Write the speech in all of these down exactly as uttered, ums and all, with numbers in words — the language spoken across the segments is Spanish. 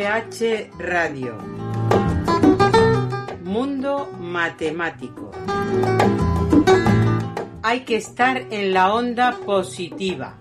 F H Radio. Mundo matemático. Hay que estar en la onda positiva.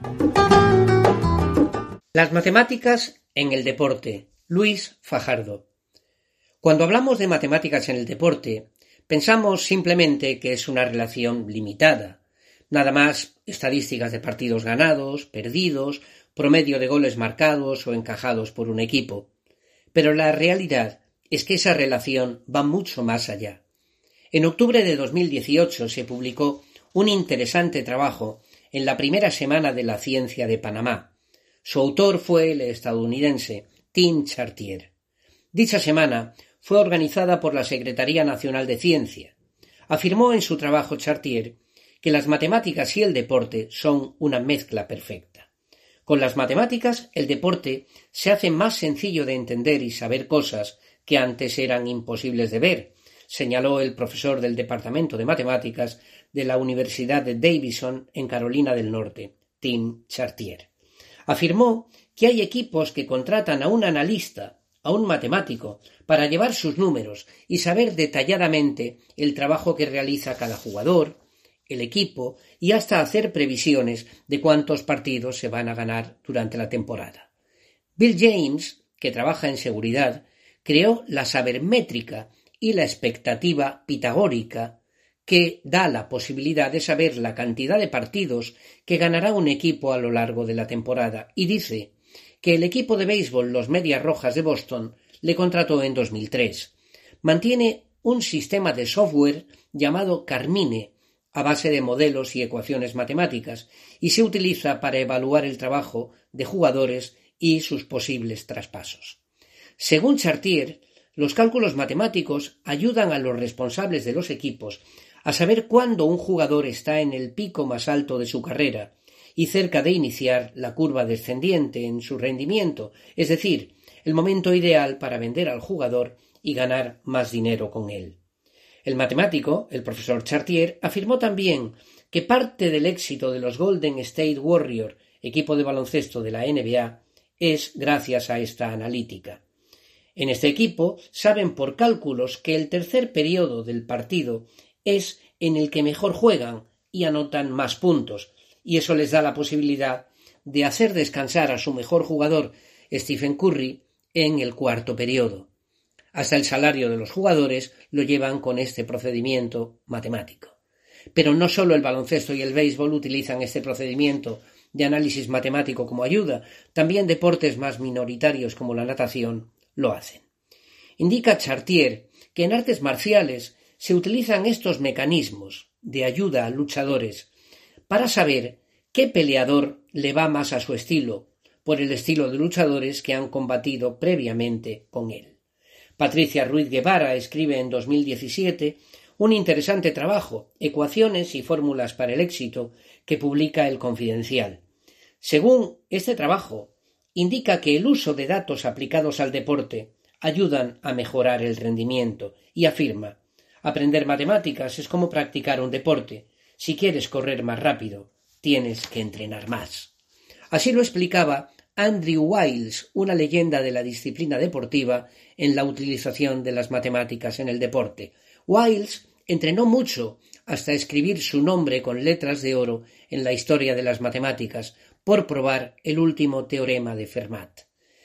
Las matemáticas en el deporte. Luis Fajardo. Cuando hablamos de matemáticas en el deporte, pensamos simplemente que es una relación limitada. Nada más estadísticas de partidos ganados, perdidos, promedio de goles marcados o encajados por un equipo. Pero la realidad es que esa relación va mucho más allá. En octubre de dos mil dieciocho se publicó un interesante trabajo en la primera semana de la ciencia de Panamá. Su autor fue el estadounidense Tim Chartier. Dicha semana fue organizada por la Secretaría Nacional de Ciencia. Afirmó en su trabajo Chartier que las matemáticas y el deporte son una mezcla perfecta. Con las matemáticas, el deporte se hace más sencillo de entender y saber cosas que antes eran imposibles de ver, señaló el profesor del Departamento de Matemáticas de la Universidad de Davidson en Carolina del Norte, Tim Chartier. Afirmó que hay equipos que contratan a un analista, a un matemático, para llevar sus números y saber detalladamente el trabajo que realiza cada jugador, el equipo y hasta hacer previsiones de cuántos partidos se van a ganar durante la temporada. Bill James, que trabaja en seguridad, creó la sabermétrica y la expectativa pitagórica, que da la posibilidad de saber la cantidad de partidos que ganará un equipo a lo largo de la temporada, y dice que el equipo de béisbol Los Medias Rojas de Boston le contrató en dos mil tres. Mantiene un sistema de software llamado Carmine, a base de modelos y ecuaciones matemáticas, y se utiliza para evaluar el trabajo de jugadores y sus posibles traspasos. Según Chartier, los cálculos matemáticos ayudan a los responsables de los equipos a saber cuándo un jugador está en el pico más alto de su carrera y cerca de iniciar la curva descendiente en su rendimiento, es decir, el momento ideal para vender al jugador y ganar más dinero con él. El matemático, el profesor Chartier, afirmó también que parte del éxito de los Golden State Warriors, equipo de baloncesto de la N B A, es gracias a esta analítica. En este equipo saben por cálculos que el tercer periodo del partido es en el que mejor juegan y anotan más puntos, y eso les da la posibilidad de hacer descansar a su mejor jugador, Stephen Curry, en el cuarto periodo. Hasta el salario de los jugadores lo llevan con este procedimiento matemático. Pero no solo el baloncesto y el béisbol utilizan este procedimiento de análisis matemático como ayuda, también deportes más minoritarios como la natación lo hacen. Indica Chartier que en artes marciales se utilizan estos mecanismos de ayuda a luchadores para saber qué peleador le va más a su estilo, por el estilo de luchadores que han combatido previamente con él. Patricia Ruiz Guevara escribe en dos mil diecisiete un interesante trabajo, Ecuaciones y fórmulas para el éxito, que publica El Confidencial. Según este trabajo, indica que el uso de datos aplicados al deporte ayudan a mejorar el rendimiento y afirma: aprender matemáticas es como practicar un deporte. Si quieres correr más rápido, tienes que entrenar más. Así lo explicaba Andrew Wiles, una leyenda de la disciplina deportiva en la utilización de las matemáticas en el deporte. Wiles entrenó mucho hasta escribir su nombre con letras de oro en la historia de las matemáticas por probar el último teorema de Fermat.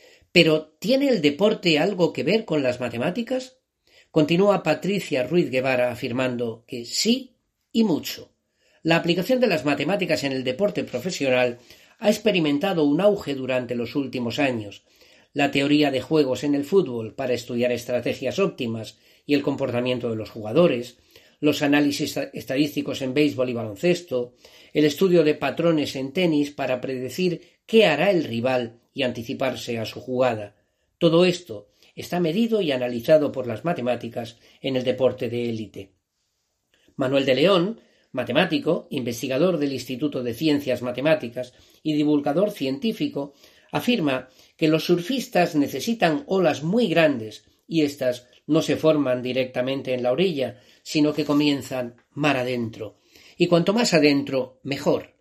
¿Pero tiene el deporte algo que ver con las matemáticas? Continúa Patricia Ruiz Guevara afirmando que sí y mucho. La aplicación de las matemáticas en el deporte profesional ha experimentado un auge durante los últimos años. La teoría de juegos en el fútbol para estudiar estrategias óptimas y el comportamiento de los jugadores, los análisis estadísticos en béisbol y baloncesto, el estudio de patrones en tenis para predecir qué hará el rival y anticiparse a su jugada. Todo esto está medido y analizado por las matemáticas en el deporte de élite. Manuel de León, matemático, investigador del Instituto de Ciencias Matemáticas y divulgador científico, afirma que los surfistas necesitan olas muy grandes y éstas no se forman directamente en la orilla, sino que comienzan mar adentro. Y cuanto más adentro, mejor.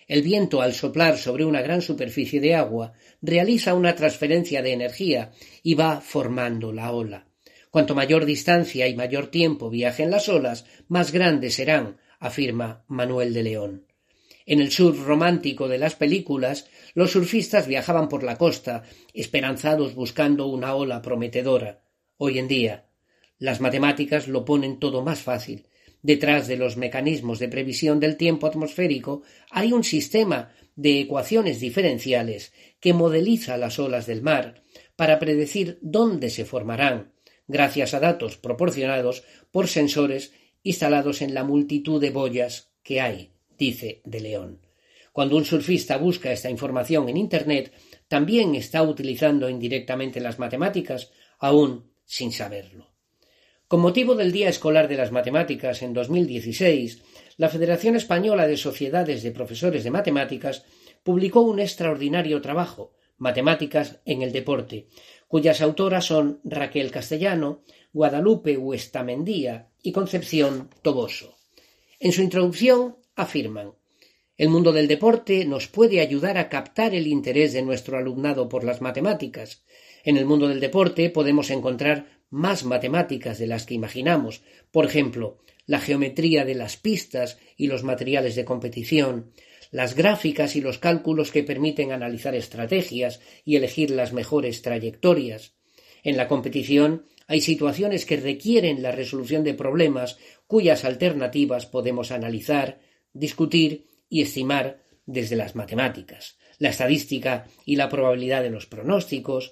El viento, al soplar sobre una gran superficie de agua, realiza una transferencia de energía y va formando la ola. Cuanto mayor distancia y mayor tiempo viajen las olas, más grandes serán, afirma Manuel de León. En el surf romántico de las películas, los surfistas viajaban por la costa, esperanzados buscando una ola prometedora. Hoy en día, las matemáticas lo ponen todo más fácil. Detrás de los mecanismos de previsión del tiempo atmosférico hay un sistema de ecuaciones diferenciales que modeliza las olas del mar para predecir dónde se formarán, gracias a datos proporcionados por sensores instalados en la multitud de boyas que hay, dice De León. Cuando un surfista busca esta información en Internet, también está utilizando indirectamente las matemáticas, aún sin saberlo. Con motivo del Día Escolar de las Matemáticas en dos mil dieciséis, la Federación Española de Sociedades de Profesores de Matemáticas publicó un extraordinario trabajo, Matemáticas en el Deporte, cuyas autoras son Raquel Castellano, Guadalupe Huestamendía y Concepción Toboso. En su introducción afirman: el mundo del deporte nos puede ayudar a captar el interés de nuestro alumnado por las matemáticas. En el mundo del deporte podemos encontrar más matemáticas de las que imaginamos, por ejemplo, la geometría de las pistas y los materiales de competición, las gráficas y los cálculos que permiten analizar estrategias y elegir las mejores trayectorias. En la competición hay situaciones que requieren la resolución de problemas cuyas alternativas podemos analizar, discutir y estimar desde las matemáticas, la estadística y la probabilidad de los pronósticos.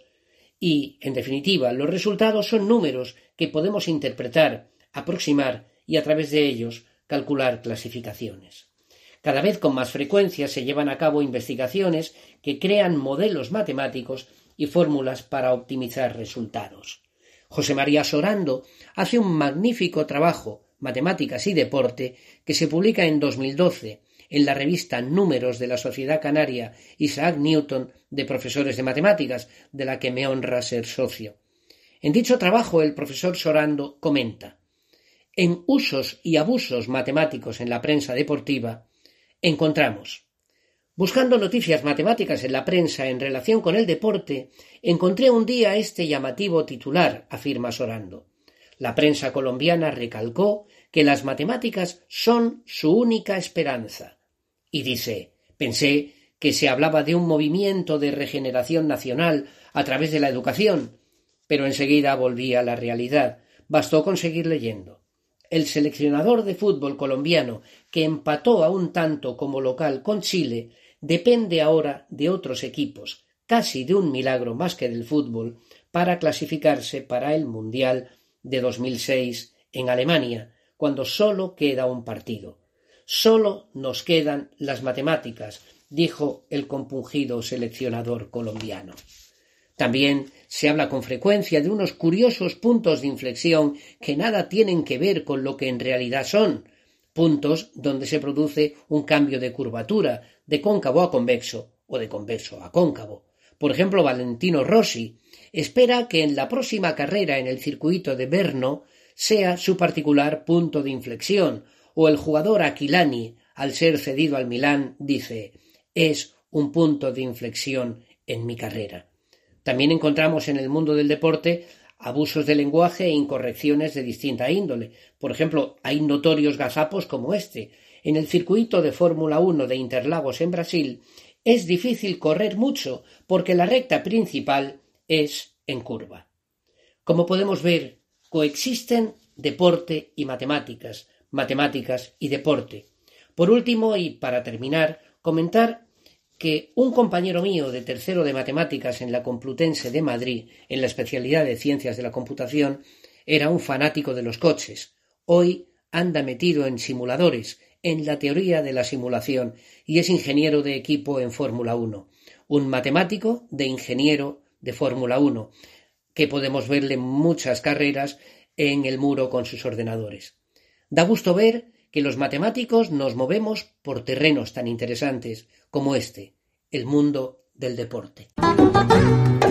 Y, en definitiva, los resultados son números que podemos interpretar, aproximar y a través de ellos calcular clasificaciones. Cada vez con más frecuencia se llevan a cabo investigaciones que crean modelos matemáticos y fórmulas para optimizar resultados. José María Sorando hace un magnífico trabajo, Matemáticas y Deporte, que se publica en dos mil doce en la revista Números de la Sociedad Canaria Isaac Newton de Profesores de Matemáticas, de la que me honra ser socio. En dicho trabajo el profesor Sorando comenta: en usos y abusos matemáticos en la prensa deportiva encontramos: buscando noticias matemáticas en la prensa en relación con el deporte, encontré un día este llamativo titular, afirma Sorando. La prensa colombiana recalcó que las matemáticas son su única esperanza. Y dice: pensé que se hablaba de un movimiento de regeneración nacional a través de la educación, pero enseguida volví a la realidad. Bastó con seguir leyendo. El seleccionador de fútbol colombiano, que empató a un tanto como local con Chile, depende ahora de otros equipos, casi de un milagro más que del fútbol, para clasificarse para el Mundial de dos mil seis en Alemania, cuando solo queda un partido. Solo nos quedan las matemáticas, dijo el compungido seleccionador colombiano. También se habla con frecuencia de unos curiosos puntos de inflexión que nada tienen que ver con lo que en realidad son, puntos donde se produce un cambio de curvatura, de cóncavo a convexo o de convexo a cóncavo. Por ejemplo, Valentino Rossi espera que en la próxima carrera en el circuito de Brno sea su particular punto de inflexión, o el jugador Aquilani, al ser cedido al Milán, dice: es un punto de inflexión en mi carrera. También encontramos en el mundo del deporte abusos de lenguaje e incorrecciones de distinta índole. Por ejemplo, hay notorios gazapos como este. En el circuito de Fórmula uno de Interlagos en Brasil es difícil correr mucho porque la recta principal es en curva. Como podemos ver, coexisten deporte y matemáticas, matemáticas y deporte. Por último, y para terminar, comentar que un compañero mío de tercero de matemáticas en la Complutense de Madrid, en la especialidad de ciencias de la computación, era un fanático de los coches. Hoy anda metido en simuladores, en la teoría de la simulación, y es ingeniero de equipo en Fórmula uno. Un matemático de ingeniero de Fórmula uno, que podemos verle muchas carreras en el muro con sus ordenadores. Da gusto ver que los matemáticos nos movemos por terrenos tan interesantes como este, el mundo del deporte.